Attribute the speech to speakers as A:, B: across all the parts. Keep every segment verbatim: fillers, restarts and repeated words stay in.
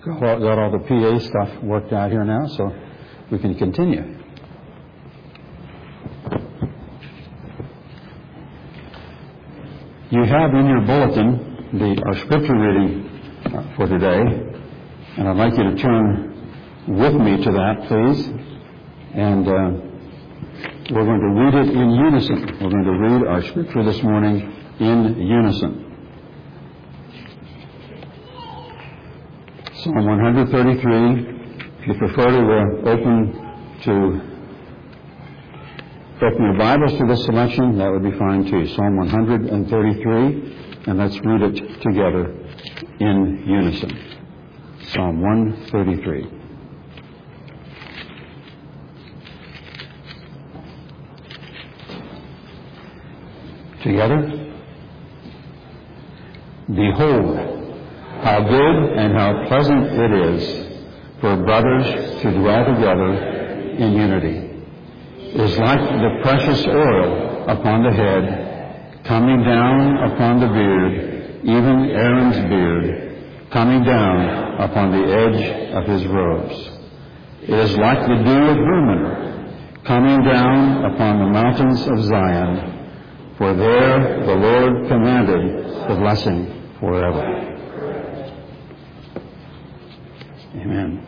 A: got all, got all the P A stuff worked out here now, so we can continue. You have in your bulletin the our scripture reading for today, and I'd like you to turn with me to that, please. And uh, we're going to read it in unison. We're going to read our scripture this morning in unison. Psalm one thirty-three. If you prefer to uh, open to open your Bibles to this selection, that would be fine too. Psalm one thirty-three, and let's read it together in unison. Psalm one thirty-three. Together. Behold, how good and how pleasant it is for brothers to dwell together in unity. It is like the precious oil upon the head, coming down upon the beard, even Aaron's beard, coming down upon the edge of his robes. It is like the dew of Hermon, coming down upon the mountains of Zion, for there the Lord commanded the blessing forever. Amen.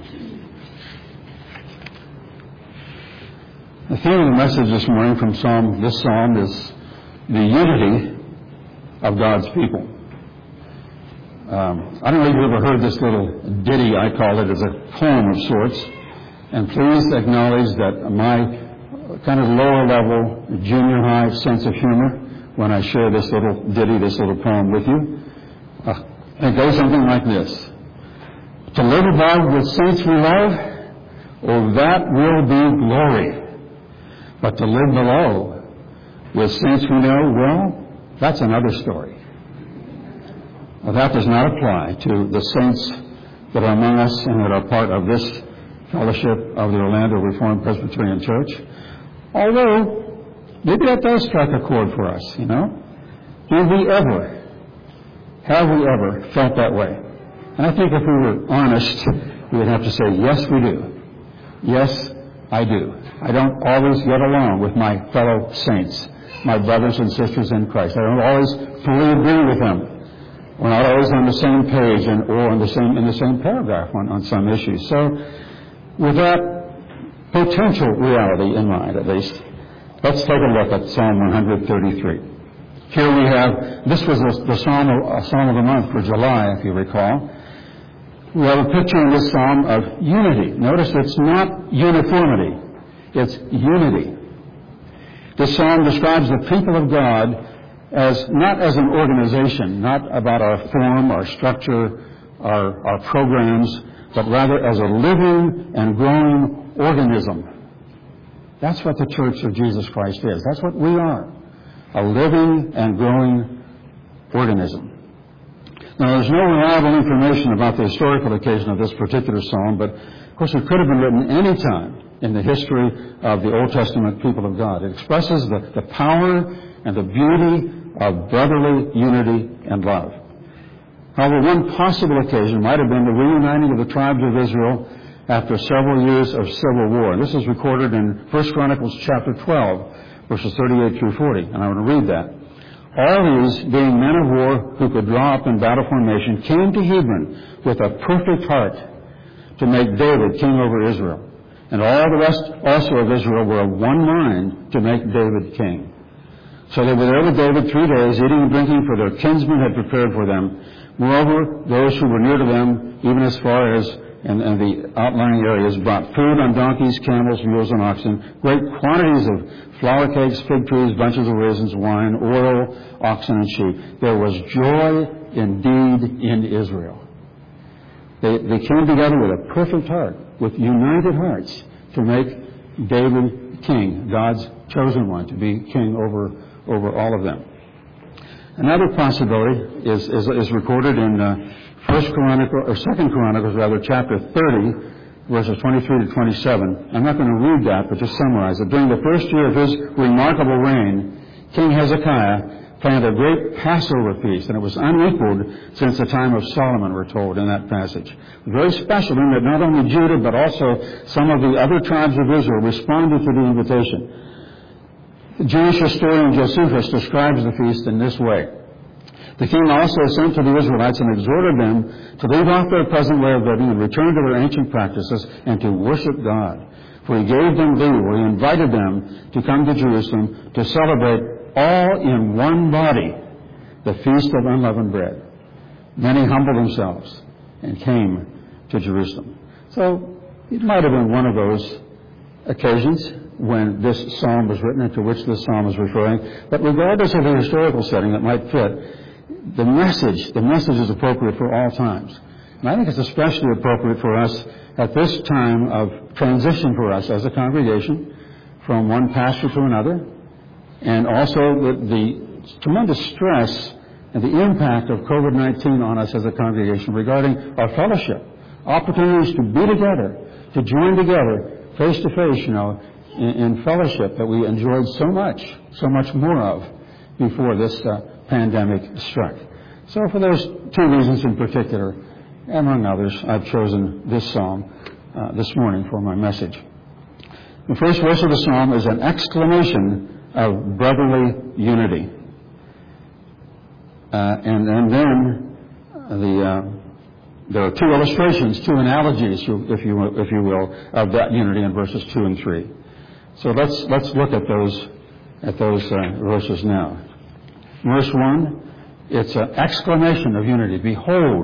A: The theme of the message this morning from Psalm, this psalm is the unity of God's people. Um, I don't know if you've ever heard this little ditty, I call it, as a poem of sorts. And please acknowledge that my kind of lower level, junior high sense of humor when I share this little ditty, this little poem with you. Uh, it goes something like this. To live above with saints we love, oh, that will be glory. But to live below with saints we know, well, that's another story. Well, that does not apply to the saints that are among us and that are part of this fellowship of the Orlando Reformed Presbyterian Church. Although, maybe that does strike a chord for us, you know. Do we ever, have we ever felt that way? And I think if we were honest, we would have to say, yes, we do. Yes, I do. I don't always get along with my fellow saints, my brothers and sisters in Christ. I don't always fully agree with them. We're not always on the same page and or on the same in the same paragraph on, on some issues. So, with that potential reality in mind, at least, let's take a look at Psalm one thirty-three. Here we have, this was the, the psalm, of, uh, psalm of the month for July, if you recall. We have a picture in this psalm of unity. Notice it's not uniformity. It's unity. This psalm describes the people of God as not as an organization, not about our form, our structure, our, our programs, but rather as a living and growing organism. That's what the Church of Jesus Christ is. That's what we are. A living and growing organism. Now, there's no reliable information about the historical occasion of this particular psalm, but of course it could have been written any time in the history of the Old Testament people of God. It expresses the, the power and the beauty of brotherly unity and love. However, one possible occasion might have been the reuniting of the tribes of Israel after several years of civil war. And this is recorded in First Chronicles chapter twelve, verses thirty-eight through forty, and I want to read that. All these, being men of war who could draw up in battle formation, came to Hebron with a perfect heart to make David king over Israel. And all the rest also of Israel were of one mind to make David king. So they were there with David three days, eating and drinking, for their kinsmen had prepared for them. Moreover, those who were near to them, even as far as in, in the outlying areas, brought food on donkeys, camels, mules, and oxen, great quantities of flour cakes, fig trees, bunches of raisins, wine, oil, oxen, and sheep. There was joy indeed in Israel. They, they came together with a perfect heart, with united hearts, to make David king, God's chosen one, to be king over, over all of them. Another possibility is, is, is recorded in uh, First Chronicles, or Second Chronicles, rather, chapter thirty, verses twenty-three to twenty-seven. I'm not going to read that, but just summarize it. During the first year of his remarkable reign, King Hezekiah planned a great Passover feast, and it was unequaled since the time of Solomon, we're told in that passage. Very special in that not only Judah, but also some of the other tribes of Israel responded to the invitation. The Jewish historian Josephus describes the feast in this way. The king also sent to the Israelites and exhorted them to leave off their present way of living and return to their ancient practices and to worship God. For he gave them leave, or he invited them to come to Jerusalem to celebrate all in one body the Feast of Unleavened Bread. Many humbled themselves and came to Jerusalem. So it might have been one of those occasions when this psalm was written and to which this psalm is referring. But regardless of the historical setting that might fit, the message, the message is appropriate for all times. And I think it's especially appropriate for us at this time of transition for us as a congregation from one pastor to another, and also the, the tremendous stress and the impact of COVID nineteen on us as a congregation regarding our fellowship, opportunities to be together, to join together face to face, you know, in, in fellowship that we enjoyed so much, so much more of before this uh, pandemic struck. So for those two reasons in particular, among others, I've chosen this psalm uh, this morning for my message. The first verse of the psalm is an exclamation of brotherly unity. Uh, and, and then the, uh, there are two illustrations, two analogies, if you, if you will, of that unity in verses two and three. So let's, let's look at those, at those uh, verses now. Verse one, it's an exclamation of unity. Behold,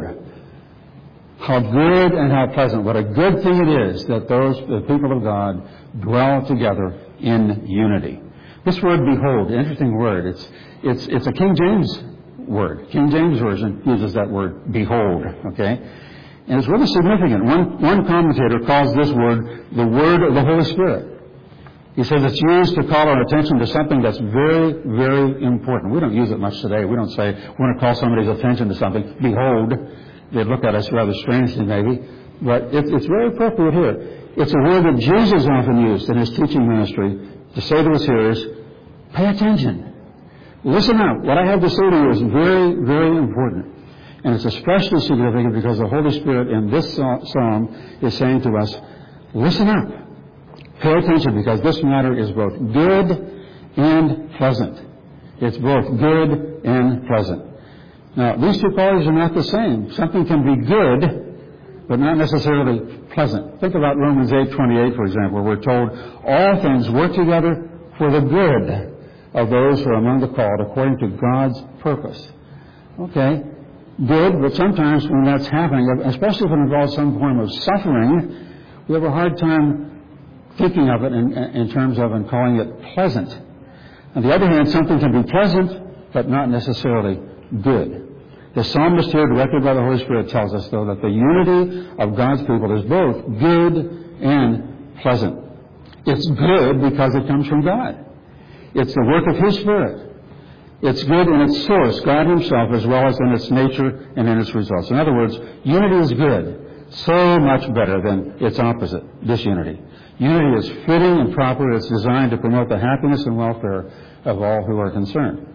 A: how good and how pleasant, what a good thing it is that those, the people of God, dwell together in unity. This word behold, interesting word. It's, it's, it's a King James word. King James Version uses that word, behold, okay? And it's really significant. One, one commentator calls this word the word of the Holy Spirit. He says it's used to call our attention to something that's very, very important. We don't use it much today. We don't say, we want to call somebody's attention to something. Behold. They'd look at us rather strangely, maybe. But it's, it's very appropriate here. It's a word that Jesus often used in his teaching ministry to say to his hearers, pay attention. Listen up. What I have to say to you is very, very important. And it's especially significant because the Holy Spirit in this psalm is saying to us, listen up. Pay attention, because this matter is both good and pleasant. It's both good and pleasant. Now, these two qualities are not the same. Something can be good, but not necessarily pleasant. Think about Romans eight twenty-eight, for example, where we're told all things work together for the good of those who are among the called according to God's purpose. Okay, good, but sometimes when that's happening, especially if it involves some form of suffering, we have a hard time thinking of it in, in terms of and calling it pleasant. On the other hand, something can be pleasant, but not necessarily good. The psalmist here, directed by the Holy Spirit, tells us, though, that the unity of God's people is both good and pleasant. It's good because it comes from God. It's the work of His Spirit. It's good in its source, God Himself, as well as in its nature and in its results. In other words, unity is good, so much better than its opposite, disunity. Unity is fitting and proper. It's designed to promote the happiness and welfare of all who are concerned.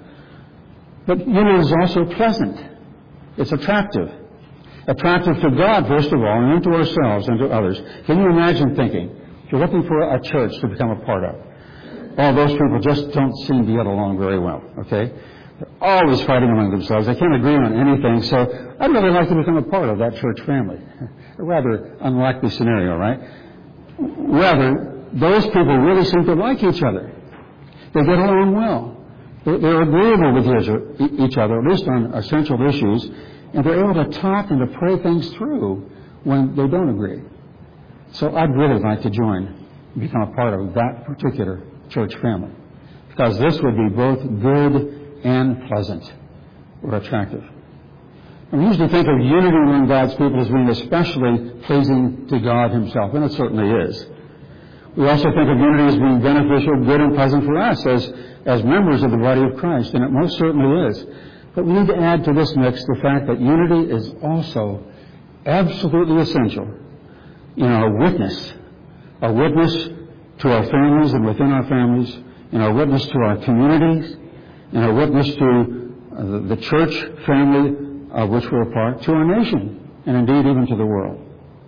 A: But unity is also pleasant. It's attractive. Attractive to God, first of all, and then to ourselves and to others. Can you imagine thinking, if you're looking for a church to become a part of, all those people just don't seem to get along very well, okay? They're always fighting among themselves. They can't agree on anything, so I'd really like to become a part of that church family. A rather unlikely scenario, right? Rather, those people really seem to like each other. They get along well. They're agreeable with each other, at least on essential issues, and they're able to talk and to pray things through when they don't agree. So I'd really like to join and become a part of that particular church family, because this would be both good and pleasant or attractive. And we usually think of unity among God's people as being especially pleasing to God Himself, and it certainly is. We also think of unity as being beneficial, good, and pleasant for us as, as members of the body of Christ, and it most certainly is. But we need to add to this mix the fact that unity is also absolutely essential in our witness, our witness to our families and within our families, in our witness to our communities, and a witness to uh, the, the church family of which we're a part, to our nation, and indeed even to the world.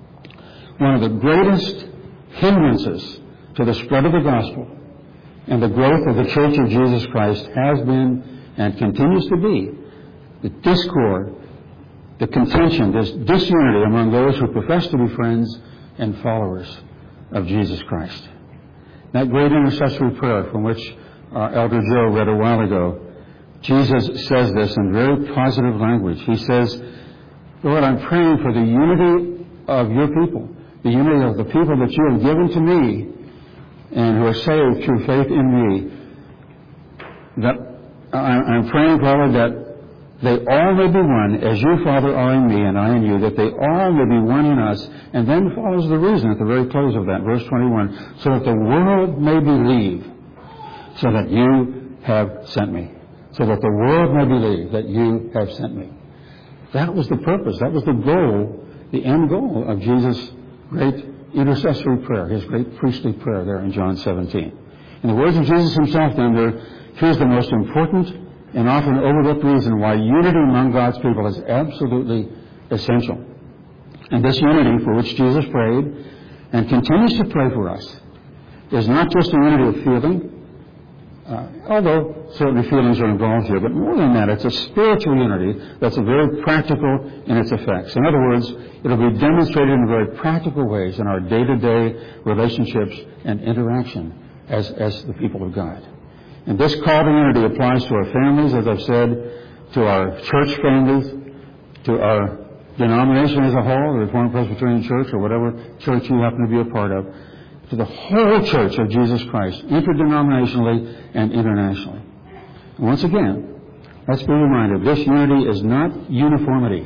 A: One of the greatest hindrances to the spread of the gospel and the growth of the Church of Jesus Christ has been and continues to be the discord, the contention, this disunity among those who profess to be friends and followers of Jesus Christ. That great intercessory prayer from which uh, Elder Joe read a while ago, Jesus says this in very positive language. He says, Lord, I'm praying for the unity of your people, the unity of the people that you have given to me and who are saved through faith in me. That I'm praying, Father, that they all may be one, as you, Father, are in me and I in you, that they all may be one in us. And then follows the reason at the very close of that, verse twenty-one, so that the world may believe, so that you have sent me. So that the world may believe that you have sent me. That was the purpose. That was the goal, the end goal of Jesus' great intercessory prayer, his great priestly prayer there in John seventeen. In the words of Jesus himself, then, there, here's the most important and often overlooked reason why unity among God's people is absolutely essential. And this unity for which Jesus prayed and continues to pray for us is not just a unity of feeling, uh, although certainly feelings are involved here, but more than that, it's a spiritual unity that's very practical in its effects. In other words, it'll be demonstrated in very practical ways in our day-to-day relationships and interaction as, as the people of God. And this call to unity applies to our families, as I've said, to our church families, to our denomination as a whole, the Reformed Presbyterian Church or whatever church you happen to be a part of, to the whole Church of Jesus Christ, interdenominationally and internationally. And once again, let's be reminded, this unity is not uniformity.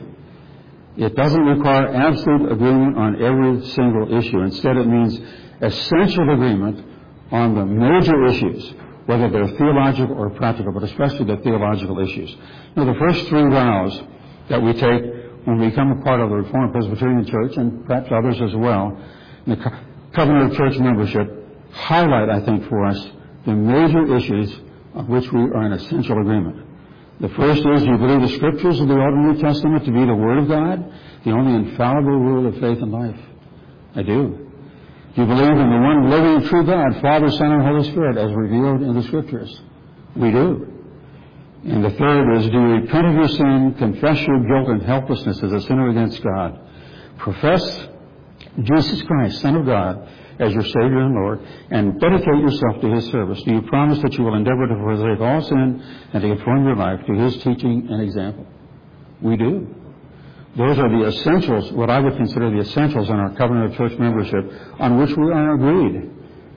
A: It doesn't require absolute agreement on every single issue. Instead, it means essential agreement on the major issues, whether they're theological or practical, but especially the theological issues. Now, the first three vows that we take when we become a part of the Reformed Presbyterian Church, and perhaps others as well, the co- covenant of church membership, highlight, I think, for us the major issues of which we are in essential agreement. The first is, you believe the Scriptures of the Old and New Testament to be the Word of God, the only infallible rule of faith and life? I do. Do you believe in the one living and true God, Father, Son, and Holy Spirit, as revealed in the Scriptures? We do. And the third is, do you repent of your sin, confess your guilt and helplessness as a sinner against God, profess Jesus Christ, Son of God, as your Savior and Lord, and dedicate yourself to His service? Do you promise that you will endeavor to forsake all sin and to conform your life to His teaching and example? We do. Those are the essentials, what I would consider the essentials in our covenant of church membership, on which we are agreed,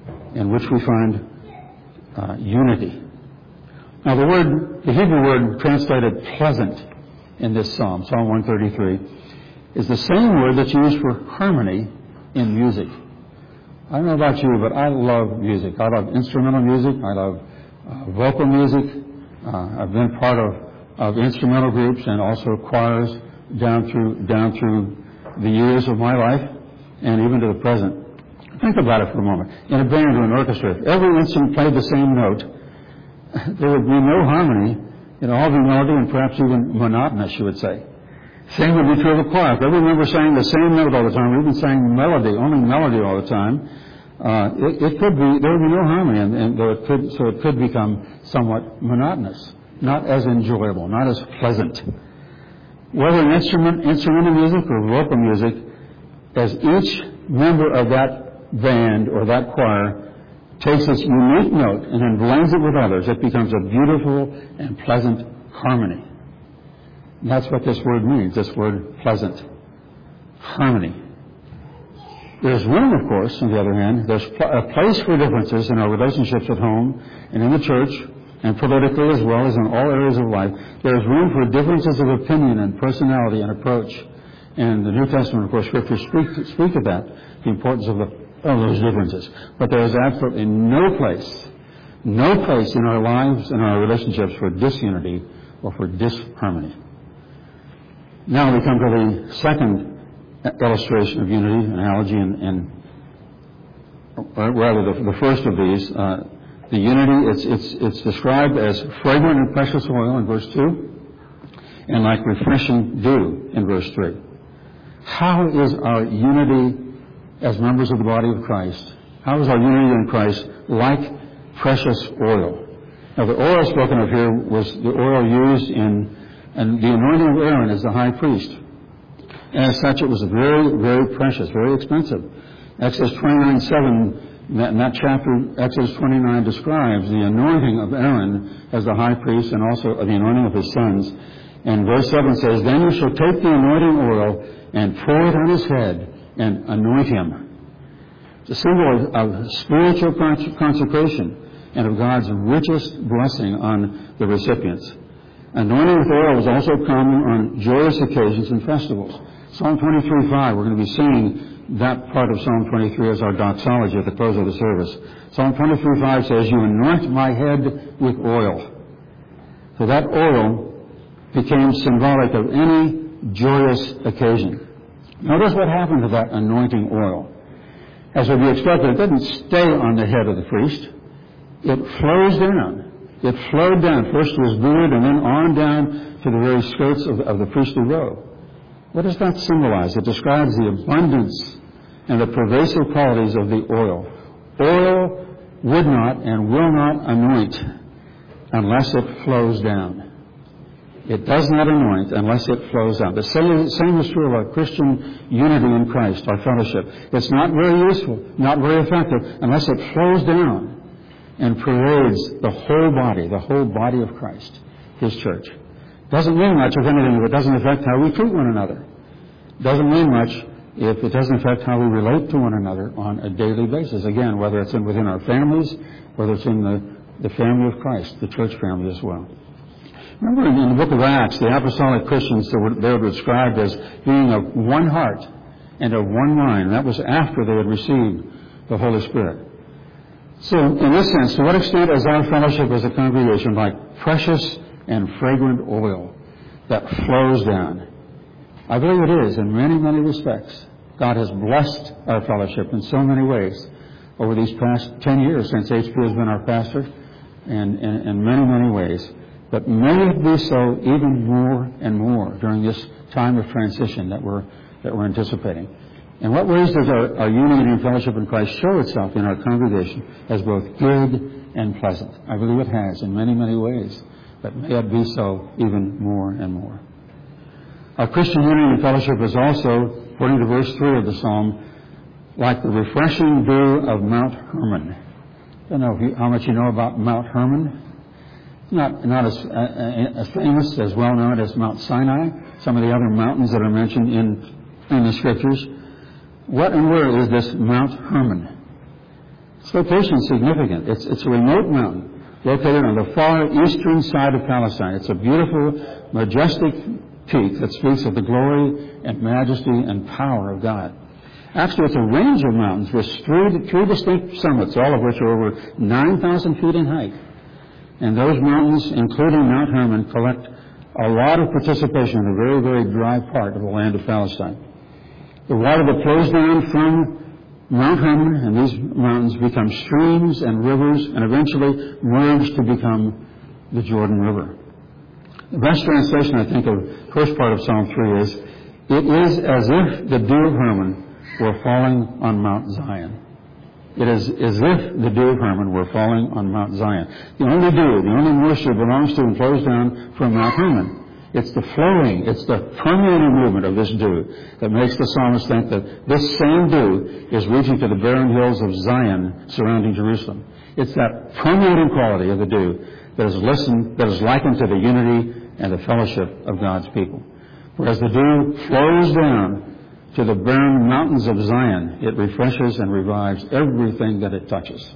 A: in which we find uh, unity. Now, the word, the Hebrew word translated pleasant in this psalm, Psalm one thirty-three, is the same word that's used for harmony in music. I don't know about you, but I love music. I love instrumental music. I love uh, vocal music. Uh, I've been part of, of instrumental groups and also choirs down through down through the years of my life and even to the present. Think about it for a moment. In a band or an orchestra, if every instrument played the same note, there would be no harmony. It'd all be melody and perhaps even monotonous, you would say. Same would be true of the choir. If every member sang the same note all the time, or even sang melody, only melody all the time, uh, it, it could be, there would be no harmony, and, and there it could, so it could become somewhat monotonous, not as enjoyable, not as pleasant. Whether an instrument, instrumental music or vocal music, as each member of that band or that choir takes its unique note and then blends it with others, it becomes a beautiful and pleasant harmony. And that's what this word means, this word pleasant. Harmony. There's room, of course, on the other hand, there's a place for differences in our relationships at home and in the church, and politically as well as in all areas of life. There's room for differences of opinion and personality and approach. And the New Testament, of course, Scriptures speak, speak of that, the importance of, the, of those differences. But there is absolutely no place, no place in our lives and our relationships for disunity or for disharmony. Now we come to the second illustration of unity, analogy, and, and or rather the, the first of these, uh, The unity, it's, it's, it's described as fragrant and precious oil in verse two, and like refreshing dew in verse three. How is our unity as members of the body of Christ? How is our unity in Christ like precious oil? Now, the oil spoken of here was the oil used in and the anointing of Aaron as the high priest. And as such, it was very, very precious, very expensive. Exodus twenty-nine seven, in that, in that chapter, Exodus twenty-nine describes the anointing of Aaron as the high priest and also the anointing of his sons. And verse seven says, "Then you shall take the anointing oil and pour it on his head and anoint him." It's a symbol of, of spiritual consecration and of God's richest blessing on the recipients. Anointing with oil was also common on joyous occasions and festivals. Psalm twenty-three five, we're going to be singing that part of Psalm twenty-three as our doxology at the close of the service. Psalm twenty-three five says, "You anoint my head with oil." So that oil became symbolic of any joyous occasion. Notice what happened to that anointing oil. As would be expected, it didn't stay on the head of the priest. It flows down. It flowed down, first to his beard and then on down to the very skirts of, of the priestly robe. What does that symbolize? It describes the abundance and the pervasive qualities of the oil. Oil would not and will not anoint unless it flows down. It does not anoint unless it flows down. The same, same is true of our Christian unity in Christ, our fellowship. It's not very useful, not very effective, unless it flows down and pervades the whole body, the whole body of Christ, His church. Doesn't mean much, if anything, if it doesn't affect how we treat one another. Doesn't mean much if it doesn't affect how we relate to one another on a daily basis. Again, whether it's in, within our families, whether it's in the, the family of Christ, the church family as well. Remember in, in the book of Acts, the apostolic Christians, they were, they were described as being of one heart and of one mind. That was after they had received the Holy Spirit. So, in this sense, to what extent is our fellowship as a congregation like precious and fragrant oil that flows down? I believe it is in many, many respects. God has blessed our fellowship in so many ways over these past ten years since H P has been our pastor, and in many, many ways. But may it be so even more and more during this time of transition that we're, that we're anticipating. In what ways does our, our unity and fellowship in Christ show itself in our congregation as both good and pleasant? I believe it has in many, many ways, but may it be so even more and more. Our Christian unity and fellowship is also, according to verse three of the Psalm, like the refreshing dew of Mount Hermon. I don't know if you, how much you know about Mount Hermon. It's not, not as, uh, as famous, as well known as Mount Sinai, some of the other mountains that are mentioned in, in the Scriptures. What and where is this Mount Hermon? Its location is significant. It's, it's a remote mountain located on the far eastern side of Palestine. It's a beautiful, majestic peak that speaks of the glory and majesty and power of God. Actually, it's a range of mountains with three, three distinct summits, all of which are over nine thousand feet in height. And those mountains, including Mount Hermon, collect a lot of participation in the very, very dry part of the land of Palestine. The water that flows down from Mount Hermon and these mountains become streams and rivers and eventually merge to become the Jordan River. The best translation, I think, of the first part of Psalm three is, "It is as if the dew of Hermon were falling on Mount Zion." It is as if the dew of Hermon were falling on Mount Zion. The only dew, the only moisture belongs to and flows down from Mount Hermon. It's the flowing, it's the permeating movement of this dew that makes the psalmist think that this same dew is reaching to the barren hills of Zion surrounding Jerusalem. It's that permeating quality of the dew that is listened, that is likened to the unity and the fellowship of God's people. For as the dew flows down to the barren mountains of Zion, it refreshes and revives everything that it touches.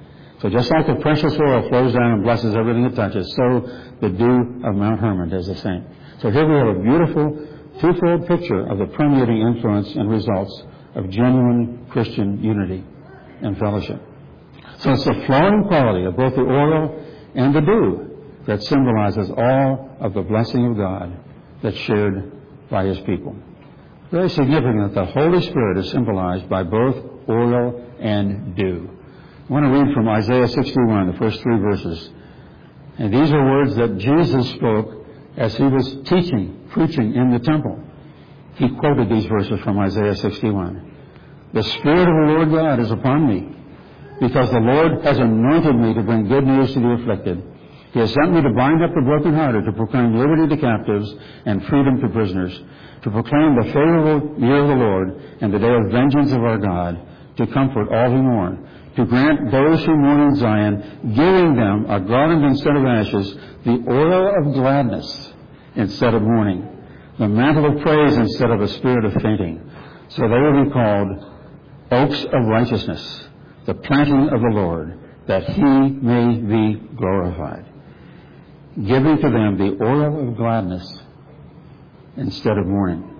A: So just like the precious oil flows down and blesses everything it touches, so the dew of Mount Hermon does the same. So here we have a beautiful twofold picture of the permeating influence and results of genuine Christian unity and fellowship. So it's the flowing quality of both the oil and the dew that symbolizes all of the blessing of God that's shared by His people. Very significant that the Holy Spirit is symbolized by both oil and dew. I want to read from Isaiah sixty-one, the first three verses. And these are words that Jesus spoke as he was teaching, preaching in the temple. He quoted these verses from Isaiah sixty-one. The Spirit of the Lord God is upon me, because the Lord has anointed me to bring good news to the afflicted. He has sent me to bind up the brokenhearted, to proclaim liberty to captives and freedom to prisoners, to proclaim the favorable year of the Lord and the day of vengeance of our God, to comfort all who mourn, to grant those who mourn in Zion, giving them a garland instead of ashes, the oil of gladness instead of mourning, the mantle of praise instead of a spirit of fainting. So they will be called oaks of righteousness, the planting of the Lord, that he may be glorified, giving to them the oil of gladness instead of mourning.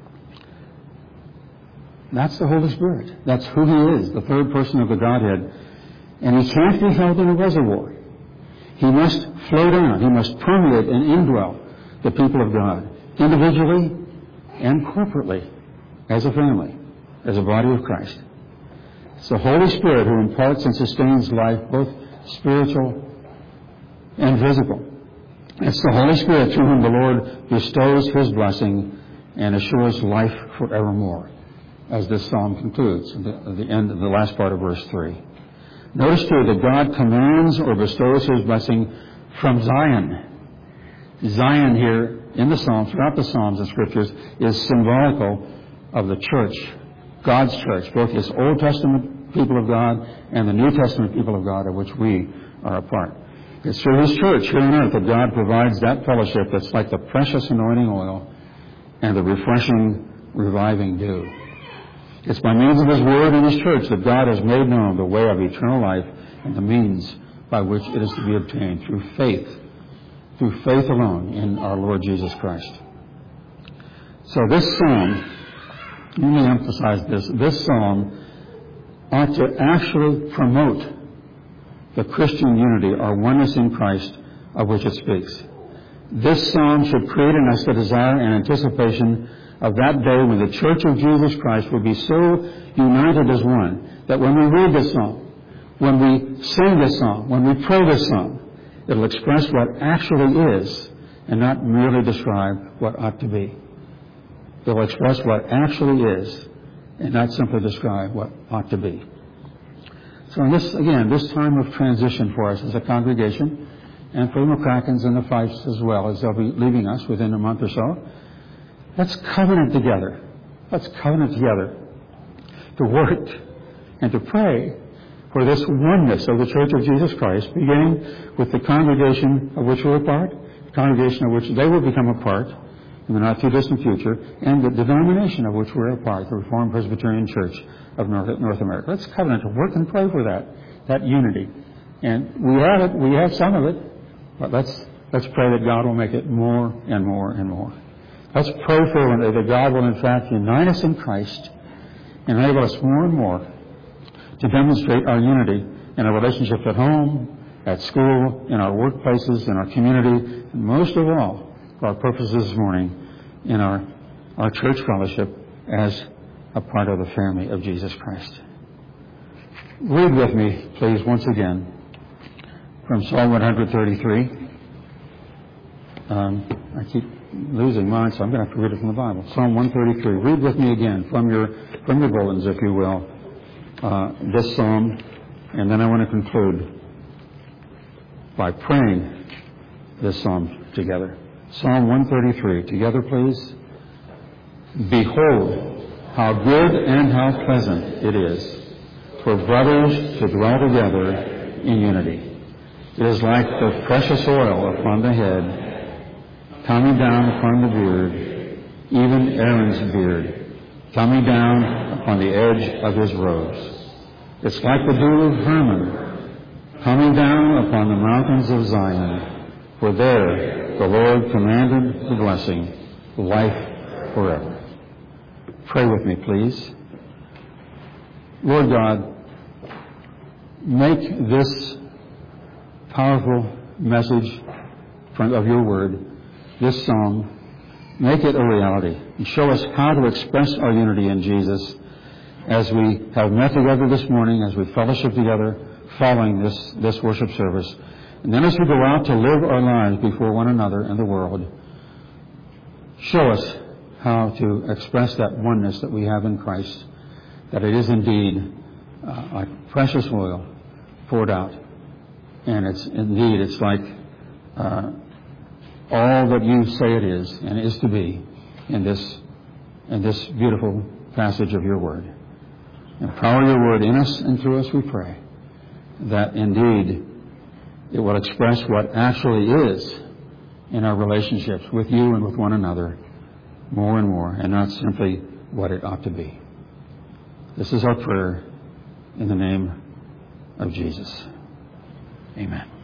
A: That's the Holy Spirit. That's who he is, the third person of the Godhead. And he can't be held in a reservoir. He must flow down. He must permeate and indwell the people of God, individually and corporately, as a family, as a body of Christ. It's the Holy Spirit who imparts and sustains life, both spiritual and physical. It's the Holy Spirit through whom the Lord bestows his blessing and assures life forevermore, as this psalm concludes at the, at the end of the last part of verse three. Notice too that God commands or bestows his blessing from Zion. Zion here in the Psalms, throughout the Psalms and Scriptures, is symbolical of the church, God's church, both his Old Testament people of God and the New Testament people of God, of which we are a part. It's through his church here on earth that God provides that fellowship that's like the precious anointing oil and the refreshing, reviving dew. It's by means of his word and his church that God has made known the way of eternal life and the means by which it is to be obtained through faith, through faith alone in our Lord Jesus Christ. So this psalm, let me emphasize this, this psalm ought to actually promote the Christian unity or oneness in Christ of which it speaks. This psalm should create in us the desire and anticipation of that day when the church of Jesus Christ will be so united as one that when we read this song, when we sing this song, when we pray this song, it'll express what actually is and not merely describe what ought to be. It'll express what actually is and not simply describe what ought to be. So in this, again, this time of transition for us as a congregation, and for the McCrackens and the Fifes as well, as they'll be leaving us within a month or so, let's covenant together. Let's covenant together to work and to pray for this oneness of the Church of Jesus Christ, beginning with the congregation of which we're a part, the congregation of which they will become a part in the not-too-distant future, and the denomination of which we're a part, the Reformed Presbyterian Church of North, North America. Let's covenant to work and pray for that, that unity. And we have it, we have some of it, but let's, let's pray that God will make it more and more and more. Let's pray fervently that God will in fact unite us in Christ and enable us more and more to demonstrate our unity in our relationships at home, at school, in our workplaces, in our community, and most of all, for our purposes this morning, in our, our church fellowship as a part of the family of Jesus Christ. Read with me, please, once again, from Psalm one thirty-three. Um, I keep losing mine, so I'm going to have to read it from the Bible. Psalm one thirty-three. Read with me again from your from your bulletins, if you will, uh, this psalm, and then I want to conclude by praying this psalm together. Psalm one thirty-three. Together, please. Behold, how good and how pleasant it is for brothers to dwell together in unity. It is like the precious oil upon the head, coming down upon the beard, even Aaron's beard, coming down upon the edge of his robes. It's like the dew of Hermon, coming down upon the mountains of Zion, for there the Lord commanded the blessing, life forever. Pray with me, please. Lord God, make this powerful message of your word, this psalm, make it a reality and show us how to express our unity in Jesus as we have met together this morning, as we fellowship together following this, this worship service. And then as we go out to live our lives before one another and the world, show us how to express that oneness that we have in Christ, that it is indeed uh, like precious oil poured out. And it's indeed, it's like uh, all that you say it is and is to be in this, in this beautiful passage of your word. Empower your word in us and through us, we pray, that indeed it will express what actually is in our relationships with you and with one another more and more, and not simply what it ought to be. This is our prayer in the name of Jesus. Amen.